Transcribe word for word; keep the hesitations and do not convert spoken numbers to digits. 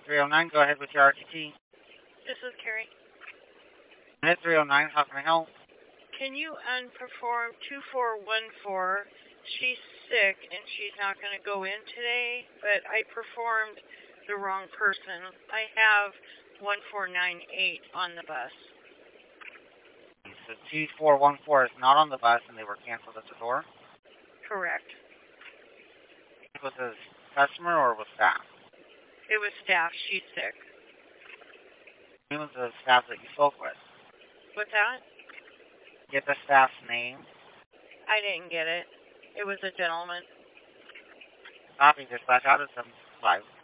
three oh nine, go ahead with your R T T. This is Carrie. Minute three oh nine, how can I help? Can you unperform two four one four? She's sick and she's not going to go in today, but I performed the wrong person. I have one four nine eight on the bus. So two four one four is not on the bus and they were canceled at the door? Correct. Was it customer or was staff? It was staff. She's sick. Who was the staff that you spoke with? What's that? Get the staff's name. I didn't get it. It was a gentleman. Copy, dispatch out of some five.